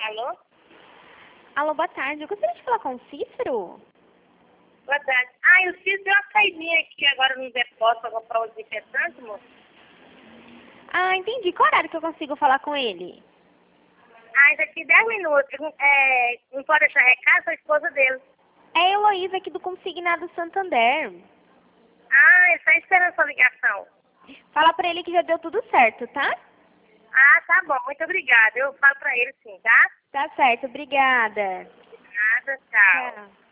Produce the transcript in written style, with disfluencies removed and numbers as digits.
Alô? Alô, boa tarde. Eu gostaria de falar com o Cícero. Boa tarde. Eu fiz uma saidinha aqui agora no depósito para comprar os desinfetantes, moço. Ah, entendi. Qual horário que eu consigo falar com ele? Daqui 10 minutos. Não pode deixar recado, sou a esposa dele. É a Heloísa aqui do Consignado Santander. Ele está esperando sua ligação. Fala pra ele que já deu tudo certo, tá? Tá bom. Muito obrigada. Eu falo para ele sim, tá? Tá certo, obrigada. Nada, tchau. Tchau.